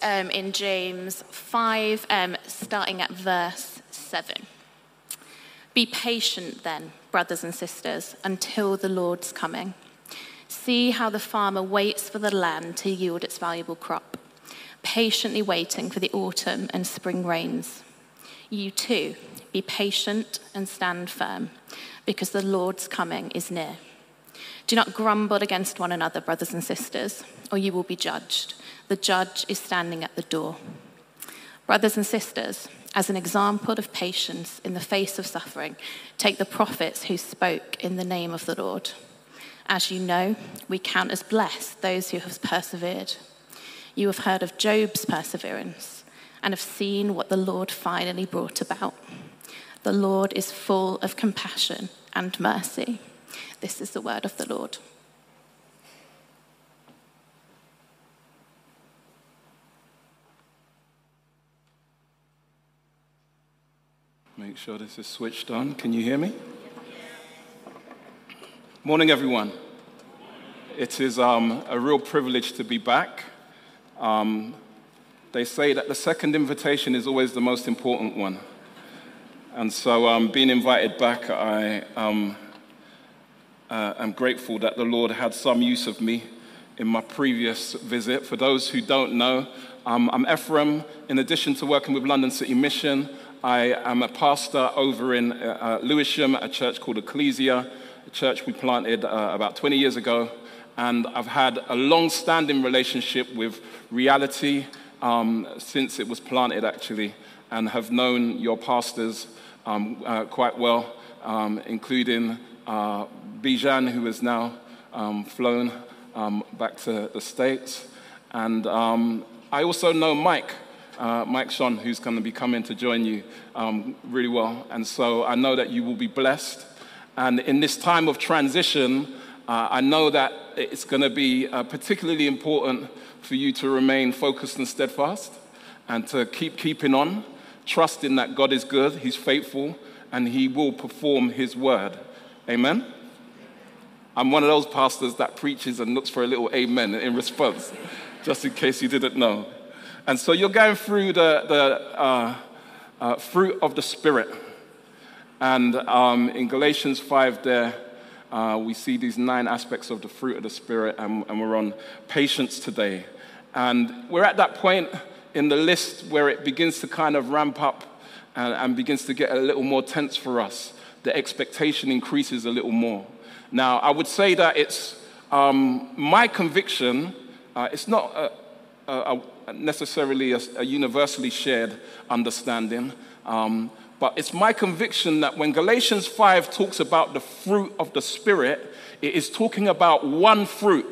in James 5, starting at verse 7. Be patient then, brothers and sisters, until the Lord's coming. See how the farmer waits for the land to yield its valuable crop, patiently waiting for the autumn and spring rains. You too, be patient and stand firm, because the Lord's coming is near. Do not grumble against one another, brothers and sisters, or you will be judged. The judge is standing at the door. Brothers and sisters, as an example of patience in the face of suffering, take the prophets who spoke in the name of the Lord. As you know, we count as blessed those who have persevered. You have heard of Job's perseverance and have seen what the Lord finally brought about. The Lord is full of compassion and mercy. This is the word of the Lord. Make sure this is switched on. Can you hear me? Morning, everyone. It is a real privilege to be back. They say that the second invitation is always the most important one. And so being invited back, I am grateful that the Lord had some use of me in my previous visit. For those who don't know, I'm Ephraim. In addition to working with London City Mission, I am a pastor over in Lewisham, a church called Ecclesia, a church we planted about 20 years ago. And I've had a long-standing relationship with Reality since it was planted, actually, and have known your pastors quite well, including Bijan, who has now flown back to the States. And I also know Mike Sean, who's going to be coming to join you really well. And so I know that you will be blessed. And in this time of transition, I know that it's going to be particularly important for you to remain focused and steadfast and to keeping on, trusting that God is good, He's faithful, and He will perform His word. Amen? I'm one of those pastors that preaches and looks for a little amen in response, just in case you didn't know. And so you're going through the fruit of the Spirit. And in Galatians 5 there, we see these 9 aspects of the fruit of the Spirit, and we're on patience today. And we're at that point in the list where it begins to kind of ramp up and begins to get a little more tense for us. The expectation increases a little more. Now, I would say that it's my conviction, it's not necessarily a universally shared understanding, but it's my conviction that when Galatians 5 talks about the fruit of the Spirit, it is talking about one fruit,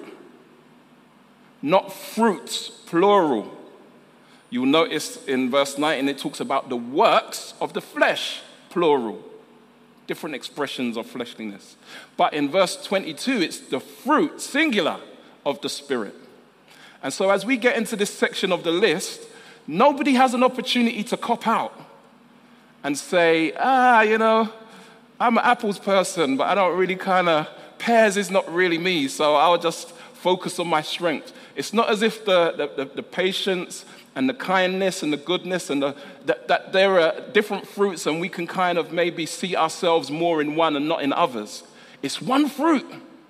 not fruits, plural. You'll notice in verse 19 it talks about the works of the flesh, plural. Different expressions of fleshliness. But in verse 22, it's the fruit, singular, of the Spirit. And so as we get into this section of the list, nobody has an opportunity to cop out and say, I'm an apples person, but I don't really pears is not really me, so I'll just focus on my strength. It's not as if the patience and the kindness and the goodness and that there are different fruits and we can kind of maybe see ourselves more in one and not in others. It's one fruit.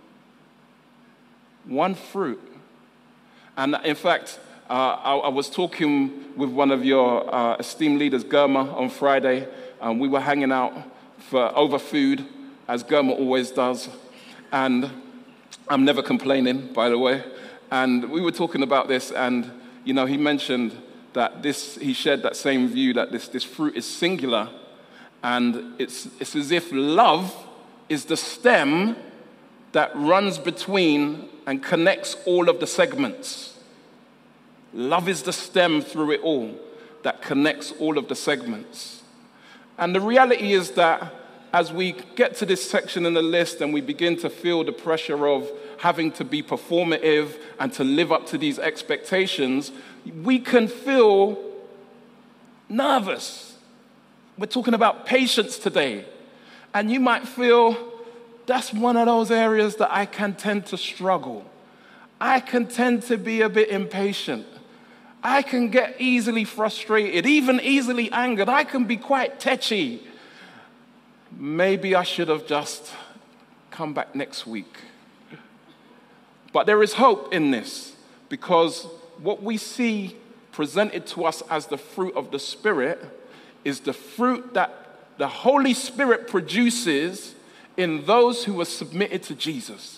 One fruit. And in fact, I was talking with one of your esteemed leaders, Germa, on Friday. We were hanging out over food, as Germa always does. And I'm never complaining, by the way. And we were talking about this, and he mentioned that he shared that same view that this fruit is singular, and it's as if love is the stem that runs between and connects all of the segments. Love is the stem through it all that connects all of the segments. And the reality is that as we get to this section in the list and we begin to feel the pressure of having to be performative and to live up to these expectations, we can feel nervous. We're talking about patience today. And you might feel that's one of those areas that I can tend to struggle. I can tend to be a bit impatient. I can get easily frustrated, even easily angered. I can be quite tetchy. Maybe I should have just come back next week. But there is hope in this, because what we see presented to us as the fruit of the Spirit is the fruit that the Holy Spirit produces in those who are submitted to Jesus.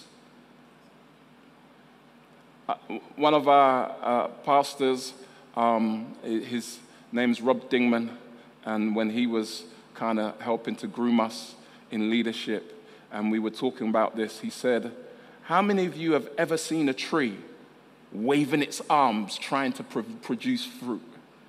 One of our pastors, his name's Rob Dingman, and when he was kind of helping to groom us in leadership, and we were talking about this, he said, how many of you have ever seen a tree waving its arms trying to produce fruit?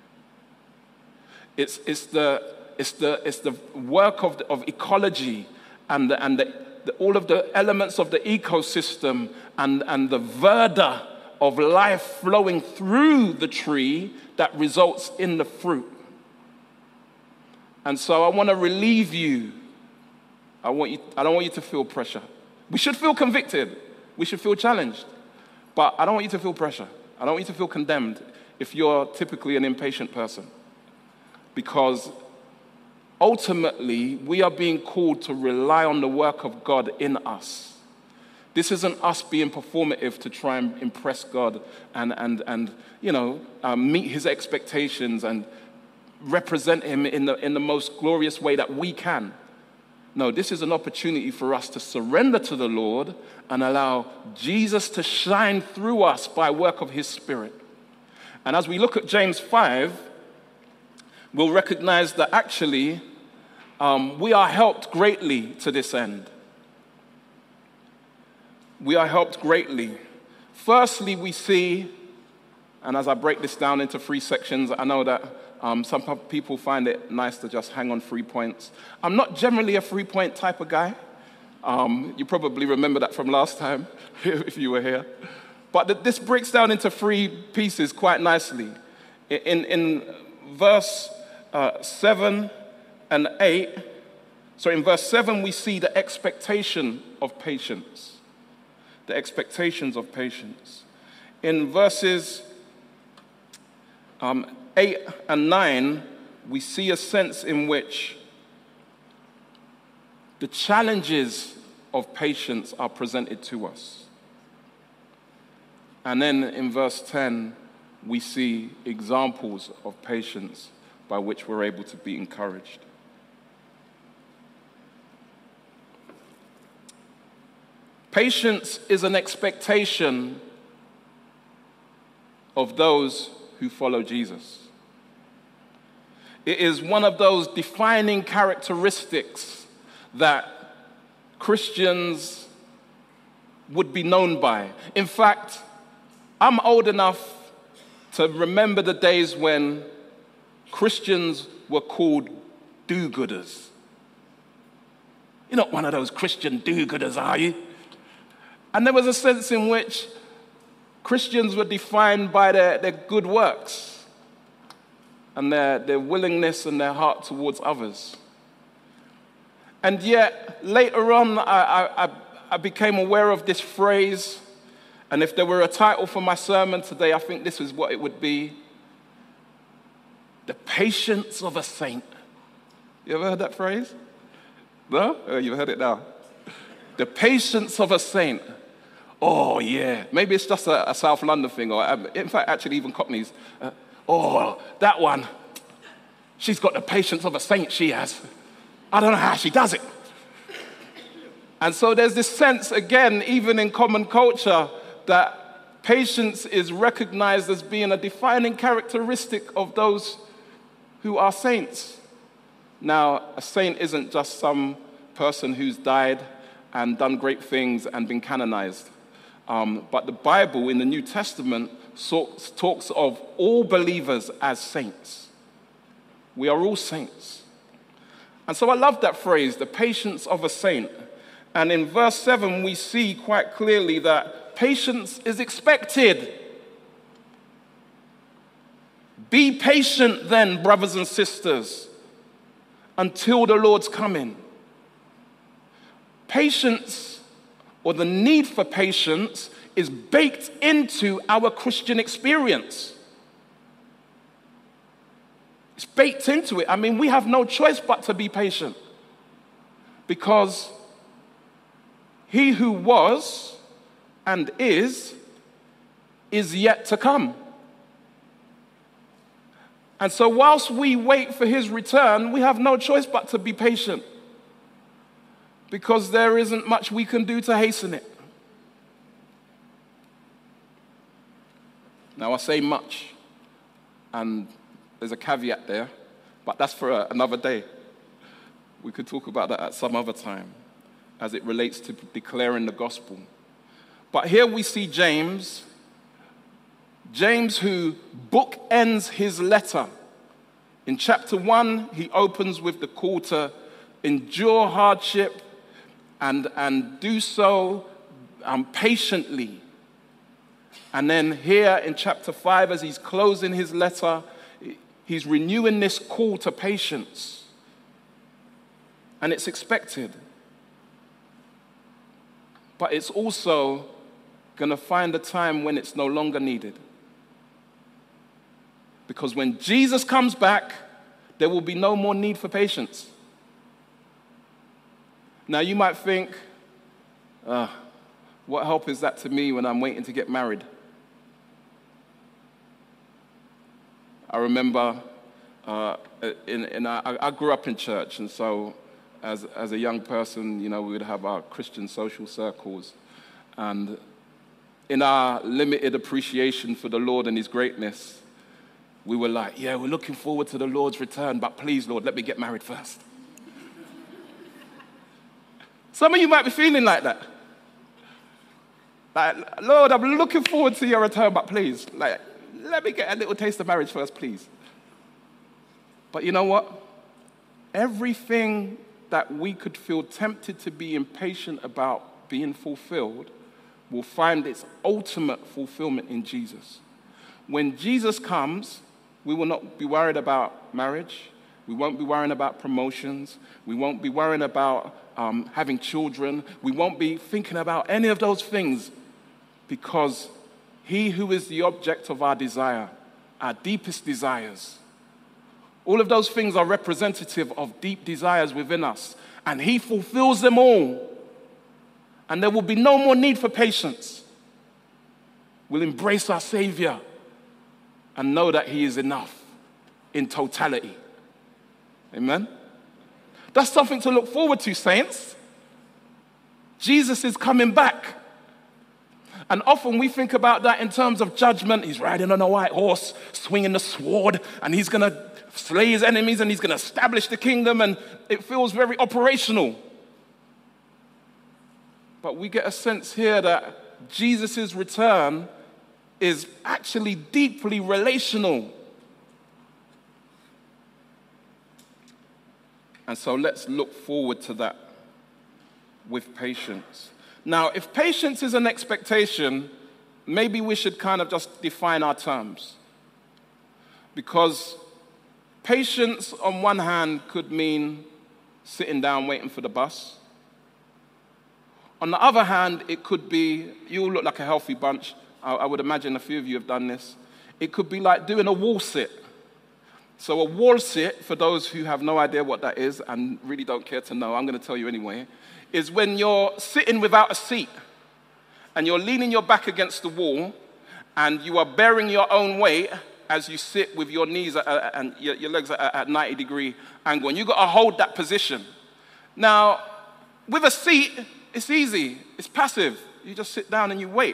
It's the work of ecology and all of the elements of the ecosystem and the verdure of life flowing through the tree that results in the fruit. And so I want to relieve you. I don't want you to feel pressure. We should feel convicted. We should feel challenged. But I don't want you to feel pressure. I don't want you to feel condemned if you're typically an impatient person. Because ultimately, we are being called to rely on the work of God in us. This isn't us being performative to try and impress God and meet his expectations and represent him in the most glorious way that we can. No, this is an opportunity for us to surrender to the Lord and allow Jesus to shine through us by work of his Spirit. And as we look at James 5, we'll recognize that actually we are helped greatly to this end. We are helped greatly. Firstly, we see, and as I break this down into 3 sections, I know that some people find it nice to just hang on 3 points. I'm not generally a 3-point type of guy. You probably remember that from last time, if you were here. But this breaks down into 3 pieces quite nicely. In verse 7 and 8, so in verse 7, we see the expectation of patience. The expectations of patience. In verses 8 and 9, we see a sense in which the challenges of patience are presented to us. And then in verse 10, we see examples of patience by which we're able to be encouraged. Patience is an expectation of those who follow Jesus. It is one of those defining characteristics that Christians would be known by. In fact, I'm old enough to remember the days when Christians were called do-gooders. You're not one of those Christian do-gooders, are you? And there was a sense in which Christians were defined by their good works and their willingness and their heart towards others. And yet, later on, I became aware of this phrase, and if there were a title for my sermon today, I think this is what it would be: the patience of a saint. You ever heard that phrase? No? Oh, you've heard it now. The patience of a saint. Oh, yeah. Maybe it's just a South London thing, or in fact, actually even Cockneys. That one. She's got the patience of a saint, she has. I don't know how she does it. And so there's this sense, again, even in common culture, that patience is recognized as being a defining characteristic of those who are saints. Now, a saint isn't just some person who's died and done great things and been canonized. But the Bible in the New Testament talks of all believers as saints. We are all saints. And so I love that phrase, the patience of a saint. And in verse 7, we see quite clearly that patience is expected. Be patient then, brothers and sisters, until the Lord's coming. Patience, or the need for patience, is baked into our Christian experience. baked into it. I mean, we have no choice but to be patient, because he who was and is yet to come. And so whilst we wait for his return, we have no choice but to be patient, because there isn't much we can do to hasten it. Now, I say much, and there's a caveat there, but that's for another day. We could talk about that at some other time as it relates to declaring the gospel. But here we see James who bookends his letter. In chapter 1, he opens with the call to endure hardship and do so patiently. And then here in chapter 5, as he's closing his letter, he's renewing this call to patience. And it's expected. But it's also going to find a time when it's no longer needed. Because when Jesus comes back, there will be no more need for patience. Now, you might think, what help is that to me when I'm waiting to get married? I remember I grew up in church, and so as a young person, we would have our Christian social circles. And in our limited appreciation for the Lord and his greatness, we were like, yeah, we're looking forward to the Lord's return, but please, Lord, let me get married first. Some of you might be feeling like that. Like, Lord, I'm looking forward to your return, but please, let me get a little taste of marriage first, please. But you know what? Everything that we could feel tempted to be impatient about being fulfilled will find its ultimate fulfillment in Jesus. When Jesus comes, we will not be worried about marriage. We won't be worrying about promotions. We won't be worrying about having children. We won't be thinking about any of those things, because he who is the object of our desire, our deepest desires, all of those things are representative of deep desires within us, and he fulfills them all. And there will be no more need for patience. We'll embrace our Savior and know that he is enough in totality. Amen? That's something to look forward to, saints. Jesus is coming back. And often we think about that in terms of judgment. He's riding on a white horse, swinging the sword, and he's going to slay his enemies, and he's going to establish the kingdom, and it feels very operational. But we get a sense here that Jesus' return is actually deeply relational. And so let's look forward to that with patience. Now, if patience is an expectation, maybe we should kind of just define our terms. Because patience, on one hand, could mean sitting down waiting for the bus. On the other hand, it could be, you all look like a healthy bunch. I would imagine a few of you have done this. It could be like doing a wall sit. So a wall sit, for those who have no idea what that is and really don't care to know, I'm going to tell you anyway, is when you're sitting without a seat and you're leaning your back against the wall and you are bearing your own weight as you sit with your knees and your legs at 90-degree angle. And you've got to hold that position. Now, with a seat, it's easy. It's passive. You just sit down and you wait.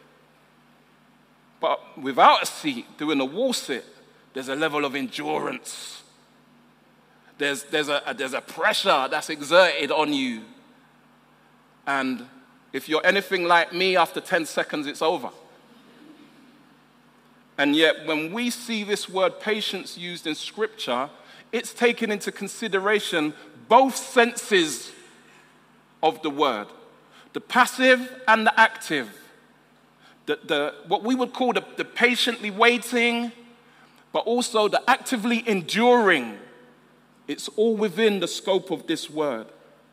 But without a seat, doing a wall sit, there's a level of endurance. There's a pressure that's exerted on you. And if you're anything like me, after 10 seconds, it's over. And yet, when we see this word patience used in Scripture, it's taken into consideration both senses of the word, the passive and the active. What we would call the patiently waiting, but also the actively enduring. It's all within the scope of this word.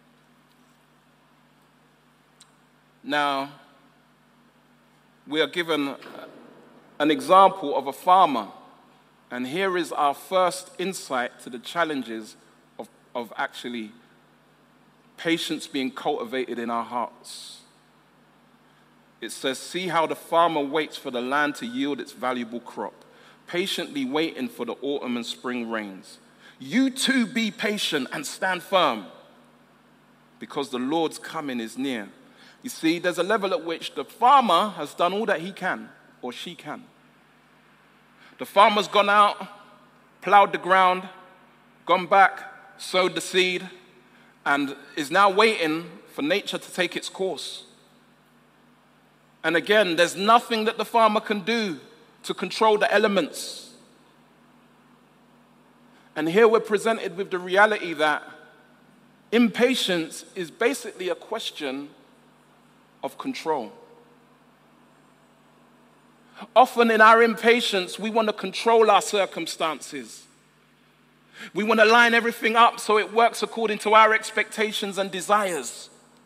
Now, we are given an example of a farmer And here is our first insight to the challenges of actually patience being cultivated in our hearts. It says, see how the farmer waits for the land to yield its valuable crop, patiently waiting for the autumn and spring rains. You too be patient and stand firm, because the Lord's coming is near. You see, there's a level at which the farmer has done all that he can, or she can. The farmer's gone out, plowed the ground, gone back, sowed the seed, and is now waiting for nature to take its course. And again, there's nothing that the farmer can do to control the elements. And here we're presented with the reality that impatience is basically a question of control. Often in our impatience, we want to control our circumstances. We want to line everything up so it works according to our expectations and desires.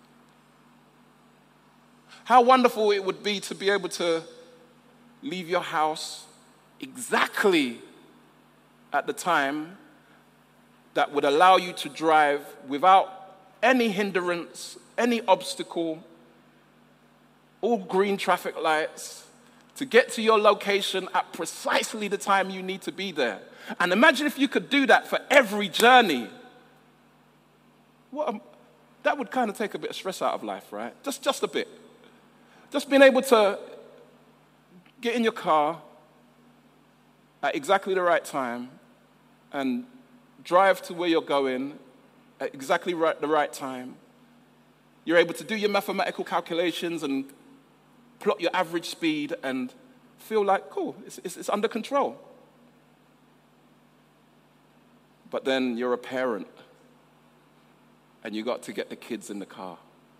How wonderful it would be to be able to leave your house exactly at the time that would allow you to drive without any hindrance, any obstacle, all green traffic lights, to get to your location at precisely the time you need to be there. And imagine if you could do that for every journey. That would kind of take a bit of stress out of life, right? Just a bit. Just being able to get in your car at exactly the right time and drive to where you're going at exactly the right time. You're able to do your mathematical calculations and plot your average speed and feel like, cool, it's under control. But then you're a parent and you got to get the kids in the car.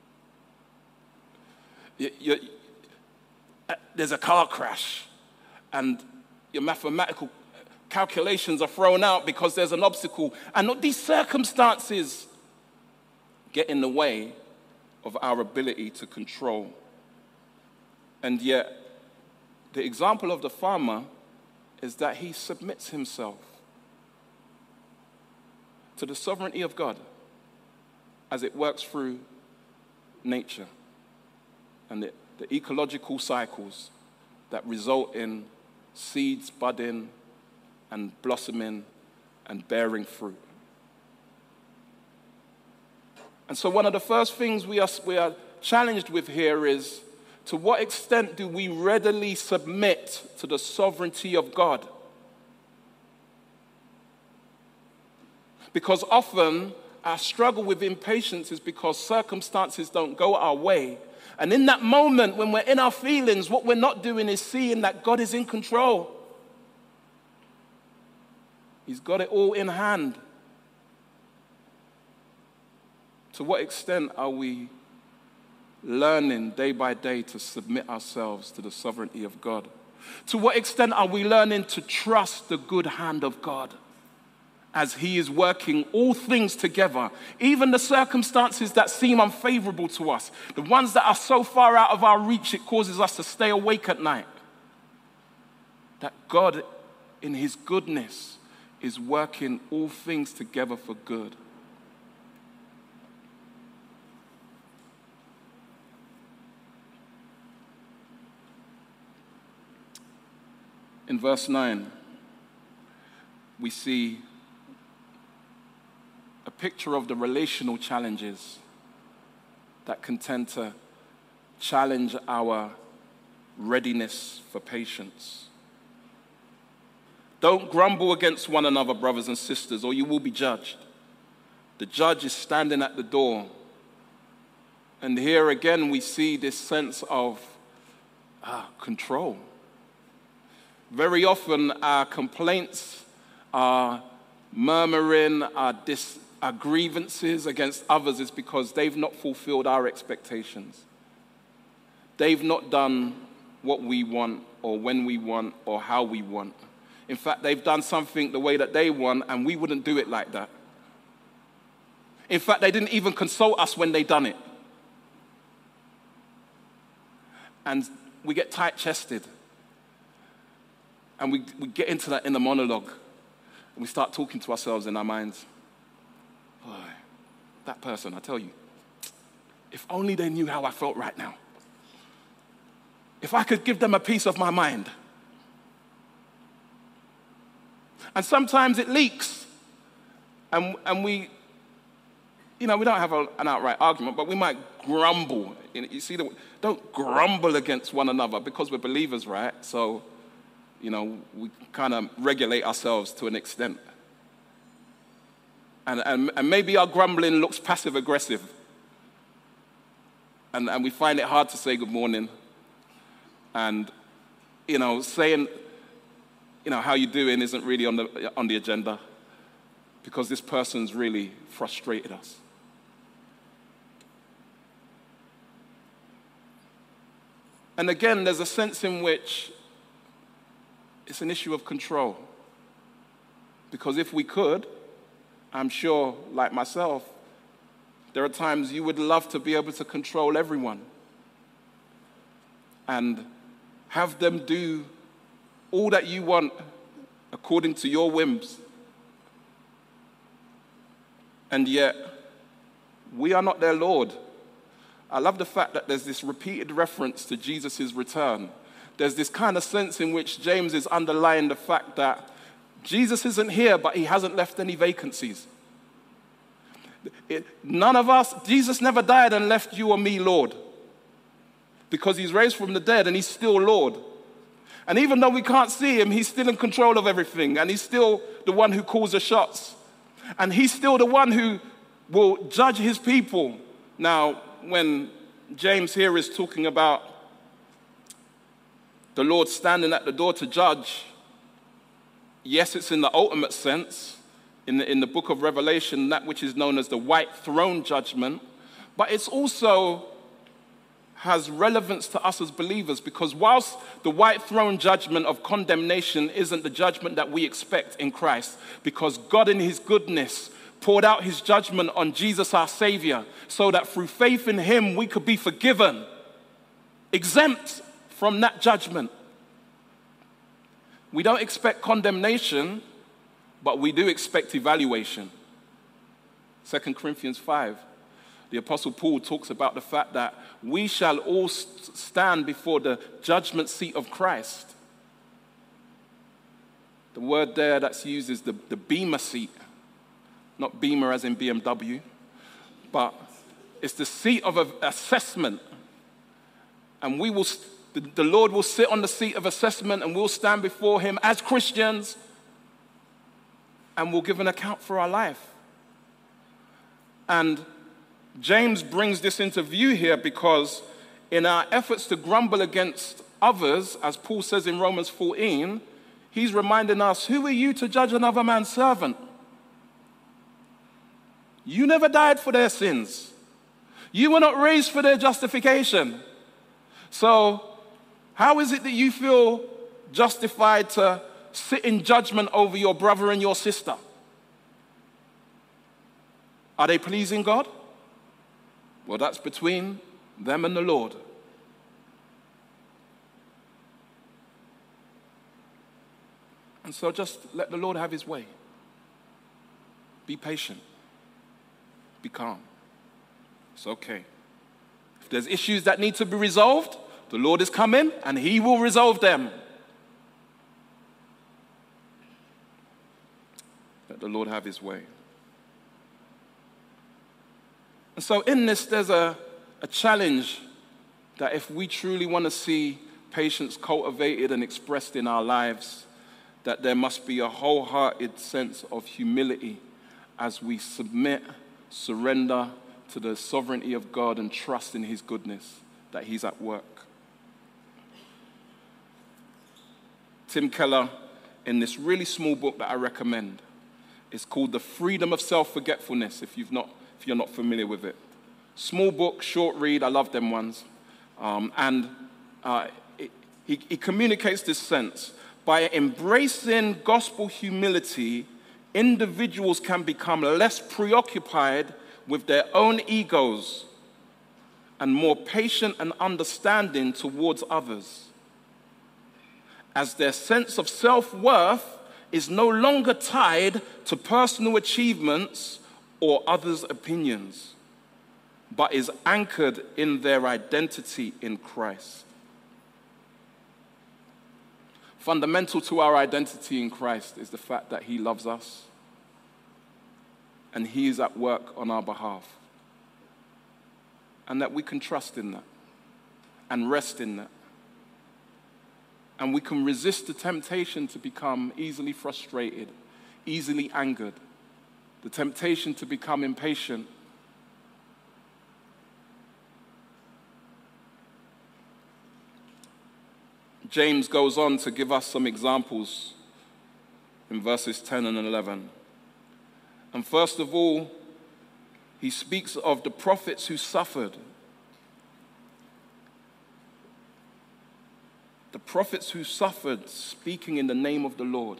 There's a car crash and your mathematical calculations are thrown out because there's an obstacle. And these circumstances get in the way of our ability to control. And yet, the example of the farmer is that he submits himself to the sovereignty of God as it works through nature and the ecological cycles that result in seeds budding and blossoming and bearing fruit. And so one of the first things we are challenged with here is, to what extent do we readily submit to the sovereignty of God? Because often our struggle with impatience is because circumstances don't go our way. And in that moment, when we're in our feelings, what we're not doing is seeing that God is in control. He's got it all in hand. To what extent are we learning day by day to submit ourselves to the sovereignty of God? To what extent are we learning to trust the good hand of God as he is working all things together, even the circumstances that seem unfavorable to us, the ones that are so far out of our reach it causes us to stay awake at night, that God in his goodness is working all things together for good. In verse 9, we see a picture of the relational challenges that can tend to challenge our readiness for patience. Don't grumble against one another, brothers and sisters, or you will be judged. The judge is standing at the door. And here again we see this sense of control. Very often our complaints, our murmuring, our grievances against others is because they've not fulfilled our expectations. They've not done what we want or when we want or how we want. In fact, they've done something the way that they want and we wouldn't do it like that. In fact, they didn't even consult us when they done it. And we get tight-chested. And we get into that inner monologue. And we start talking to ourselves in our minds. Boy, that person, I tell you, if only they knew how I felt right now. If I could give them a piece of my mind. And sometimes it leaks. And we, we don't have an outright argument, but we might grumble. You see, don't grumble against one another because we're believers, right? So, we kind of regulate ourselves to an extent. And maybe our grumbling looks passive-aggressive. And we find it hard to say good morning. And, saying, how you doing isn't really on the agenda because this person's really frustrated us. And again, there's a sense in which it's an issue of control. Because if we could, I'm sure, like myself, there are times you would love to be able to control everyone and have them do all that you want according to your whims. And yet, we are not their Lord. I love the fact that there's this repeated reference to Jesus' return. There's this kind of sense in which James is underlying the fact that Jesus isn't here, but he hasn't left any vacancies. None of us, Jesus never died and left you or me Lord, because he's raised from the dead and he's still Lord. And even though we can't see him, he's still in control of everything, and he's still the one who calls the shots. And he's still the one who will judge his people. Now, when James here is talking about the Lord standing at the door to judge, yes, it's in the ultimate sense, in the book of Revelation, that which is known as the white throne judgment, but it's also has relevance to us as believers, because whilst the white throne judgment of condemnation isn't the judgment that we expect in Christ, because God in his goodness poured out his judgment on Jesus our Savior so that through faith in him we could be forgiven, exempt from that judgment. We don't expect condemnation, but we do expect evaluation. 2 Corinthians 5. The Apostle Paul talks about the fact that we shall all stand before the judgment seat of Christ. The word there that's used is the Bema seat. Not Beamer as in BMW, but it's the seat of assessment. And the Lord will sit on the seat of assessment, and we'll stand before him as Christians, and we'll give an account for our life. And James brings this into view here because in our efforts to grumble against others, as Paul says in Romans 14, he's reminding us, who are you to judge another man's servant? You never died for their sins. You were not raised for their justification. So how is it that you feel justified to sit in judgment over your brother and your sister? Are they pleasing God? Well, that's between them and the Lord. And so just let the Lord have his way. Be patient. Be calm. It's okay. If there's issues that need to be resolved, the Lord is coming and he will resolve them. Let the Lord have his way. And so in this, there's a challenge that if we truly want to see patience cultivated and expressed in our lives, that there must be a wholehearted sense of humility as we submit, surrender to the sovereignty of God and trust in his goodness, that he's at work. Tim Keller, in this really small book that I recommend, it's called The Freedom of Self-Forgetfulness, if you're not familiar with it. Small book, short read, I love them ones. He communicates this sense. By embracing gospel humility, individuals can become less preoccupied with their own egos and more patient and understanding towards others. as their sense of self-worth is no longer tied to personal achievements or others' opinions, but is anchored in their identity in Christ. Fundamental to our identity in Christ is the fact that he loves us and he is at work on our behalf, and that we can trust in that and rest in that. And we can resist the temptation to become easily frustrated, easily angered, the temptation to become impatient. James goes on to give us some examples in verses 10 and 11. And first of all, he speaks of the prophets who suffered. The prophets who suffered speaking in the name of the Lord.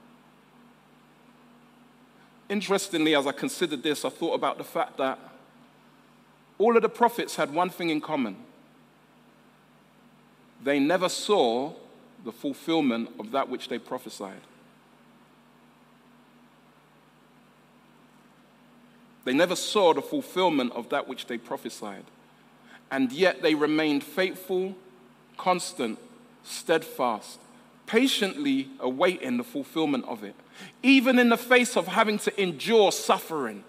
Interestingly, as I considered this, I thought about the fact that all of the prophets had one thing in common. They never saw the fulfillment of that which they prophesied. They never saw the fulfillment of that which they prophesied. And yet they remained faithful, constant, steadfast, patiently awaiting the fulfillment of it, even in the face of having to endure suffering.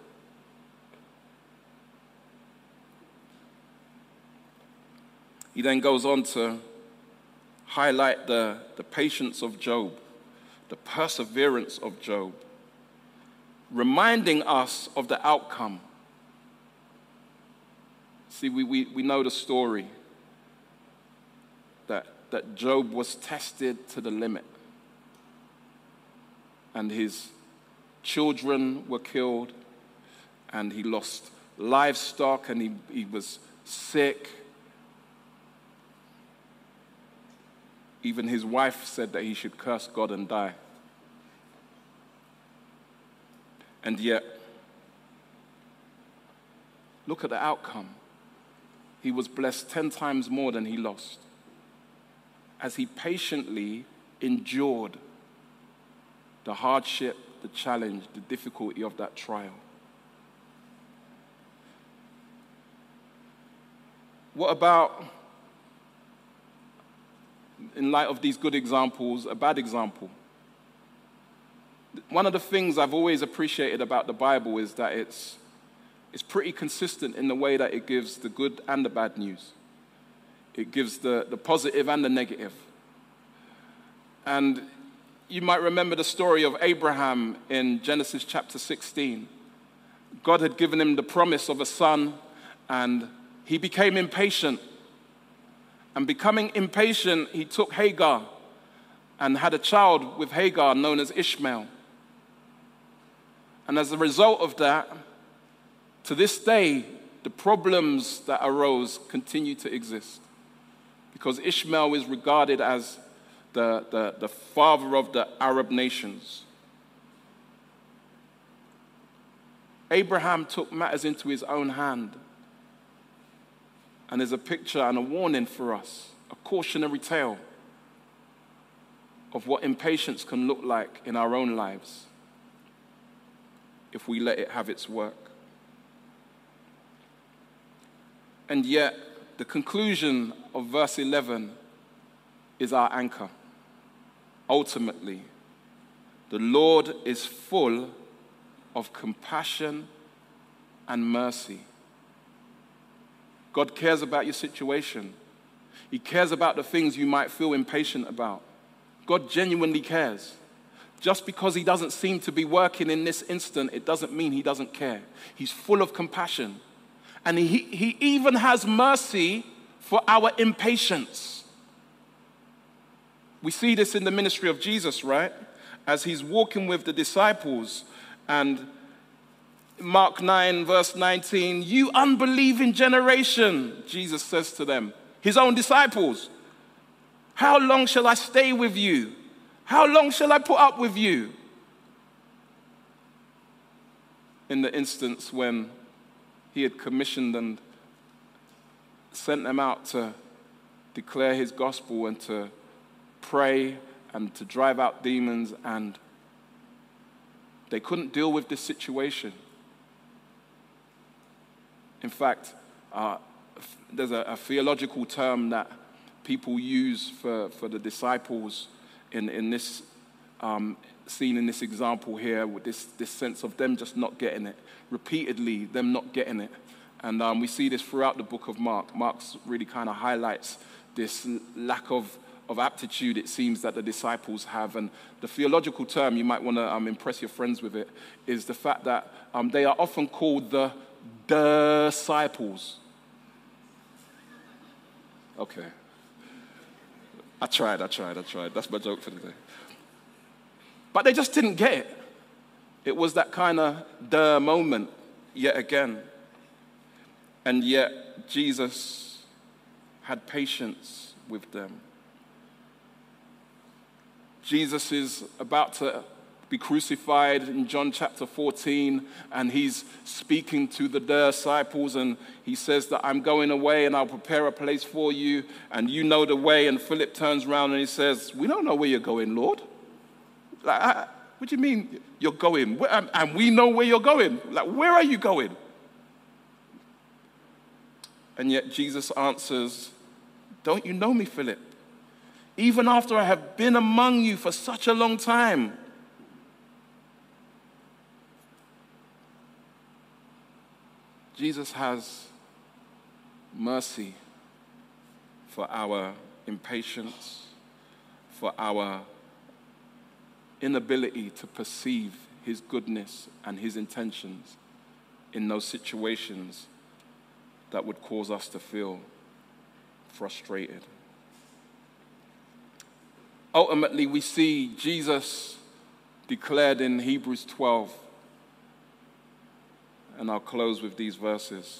He then goes on to highlight the patience of Job, the perseverance of Job, reminding us of the outcome. See, we know the story that Job was tested to the limit, and his children were killed, and he lost livestock, and he was sick. Even his wife said that he should curse God and die. And yet, look at the outcome. He was blessed 10 times more than he lost, as he patiently endured the hardship, the challenge, the difficulty of that trial. What about, in light of these good examples, a bad example? One of the things I've always appreciated about the Bible is that it's pretty consistent in the way that it gives the good and the bad news. It gives the positive and the negative. And you might remember the story of Abraham in Genesis chapter 16. God had given him the promise of a son, and he became impatient. And becoming impatient, he took Hagar and had a child with Hagar known as Ishmael. And as a result of that, to this day, the problems that arose continue to exist, because Ishmael is regarded as the father of the Arab nations. Abraham took matters into his own hand, and there's a picture and a warning for us, a cautionary tale of what impatience can look like in our own lives if we let it have its work. And yet, the conclusion of verse 11 is our anchor. Ultimately, the Lord is full of compassion and mercy. God cares about your situation. He cares about the things you might feel impatient about. God genuinely cares. Just because he doesn't seem to be working in this instant, it doesn't mean he doesn't care. He's full of compassion. And he even has mercy for our impatience. We see this in the ministry of Jesus, right? As he's walking with the disciples, and Mark 9, verse 19, "You unbelieving generation," Jesus says to them, his own disciples, "How long shall I stay with you? How long shall I put up with you?" In the instance when he had commissioned and sent them out to declare his gospel and to pray and to drive out demons, and they couldn't deal with this situation. In fact, there's a theological term that people use for the disciples in this seen in this example here, with this sense of them just not getting it, repeatedly them not getting it. And we see this throughout the book of Mark. Mark's really kind of highlights this lack of aptitude, it seems, that the disciples have. And the theological term, you might want to impress your friends with it, is the fact that they are often called the disciples. Okay. I tried. That's my joke for the day. But they just didn't get it. It was that kind of duh moment yet again. And yet Jesus had patience with them. Jesus is about to be crucified in John chapter 14, and he's speaking to the disciples, and he says that I'm going away and I'll prepare a place for you, and you know the way. And Philip turns around and he says, we don't know where you're going, Lord. Like, what do you mean you're going? And we know where you're going. Like, where are you going? And yet Jesus answers, don't you know me, Philip? Even after I have been among you for such a long time. Jesus has mercy for our impatience, for our inability to perceive his goodness and his intentions in those situations that would cause us to feel frustrated. Ultimately, we see Jesus declared in Hebrews 12, and I'll close with these verses.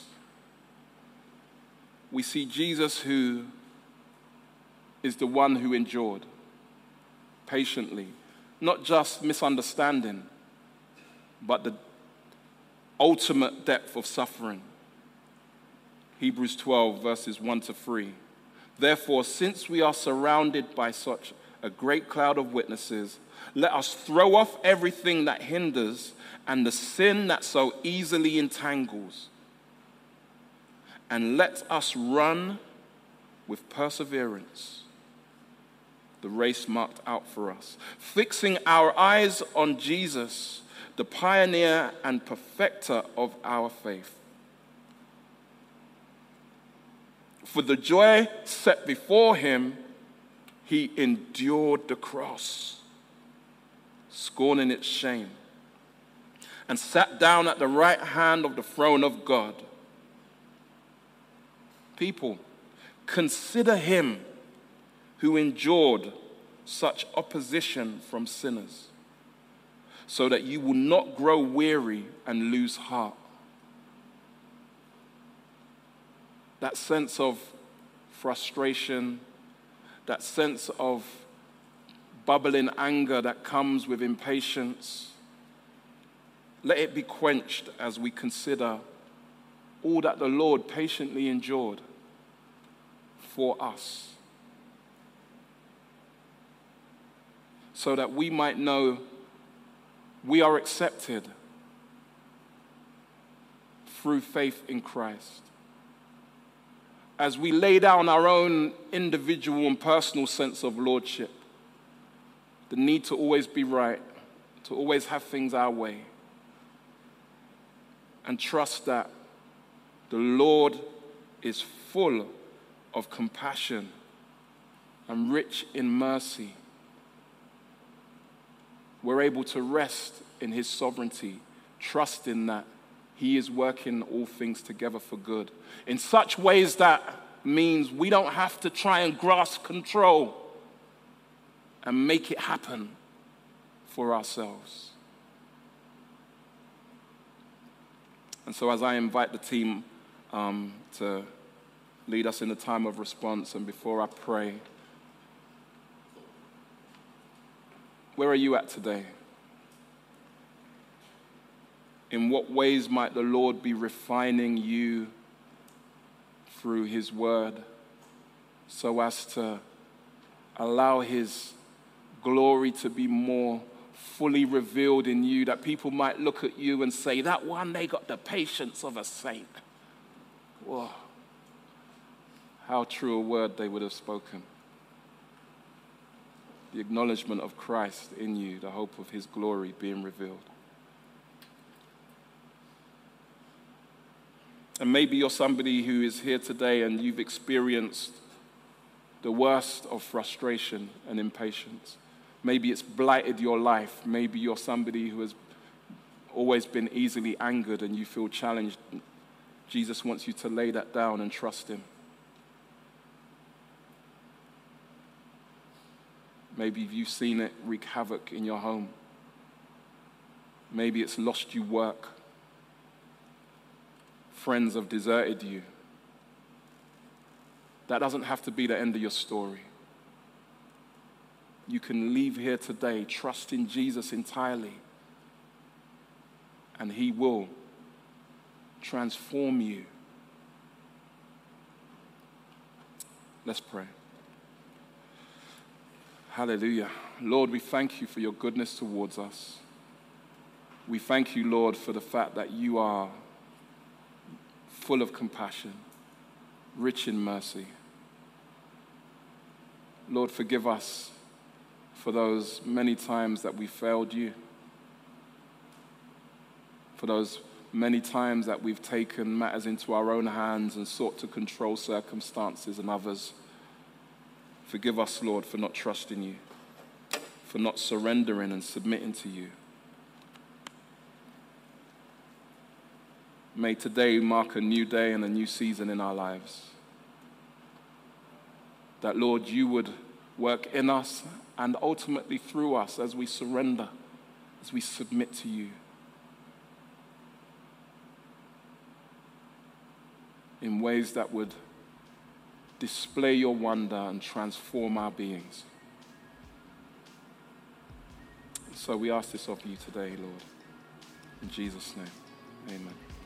We see Jesus, who is the one who endured patiently, not just misunderstanding, but the ultimate depth of suffering. Hebrews 12, verses 1 to 3. Therefore, since we are surrounded by such a great cloud of witnesses, let us throw off everything that hinders and the sin that so easily entangles, and let us run with perseverance the race marked out for us, fixing our eyes on Jesus, the pioneer and perfecter of our faith. For the joy set before him, he endured the cross, scorning its shame, and sat down at the right hand of the throne of God. People, consider him who endured such opposition from sinners, so that you will not grow weary and lose heart. That sense of frustration, that sense of bubbling anger that comes with impatience, let it be quenched as we consider all that the Lord patiently endured for us, so that we might know we are accepted through faith in Christ. As we lay down our own individual and personal sense of lordship, the need to always be right, to always have things our way, and trust that the Lord is full of compassion and rich in mercy, we're able to rest in his sovereignty, trusting that he is working all things together for good, in such ways that means we don't have to try and grasp control and make it happen for ourselves. And so as I invite the team to lead us in a time of response, and before I pray, where are you at today? In what ways might the Lord be refining you through his word, so as to allow his glory to be more fully revealed in you, that people might look at you and say, that one, they got the patience of a saint. Whoa. How true a word they would have spoken. The acknowledgement of Christ in you, the hope of his glory being revealed. And maybe you're somebody who is here today and you've experienced the worst of frustration and impatience. Maybe it's blighted your life. Maybe you're somebody who has always been easily angered and you feel challenged. Jesus wants you to lay that down and trust him. Maybe you've seen it wreak havoc in your home. Maybe it's lost you work. Friends have deserted you. That doesn't have to be the end of your story. You can leave here today trusting Jesus entirely, and he will transform you. Let's pray. Hallelujah. Lord, we thank you for your goodness towards us. We thank you, Lord, for the fact that you are full of compassion, rich in mercy. Lord, forgive us for those many times that we failed you, for those many times that we've taken matters into our own hands and sought to control circumstances and others. Forgive us, Lord, for not trusting you, for not surrendering and submitting to you. May today mark a new day and a new season in our lives. That, Lord, you would work in us and ultimately through us as we surrender, as we submit to you. In ways that would display your wonder and transform our beings. So we ask this of you today, Lord. In Jesus' name, amen.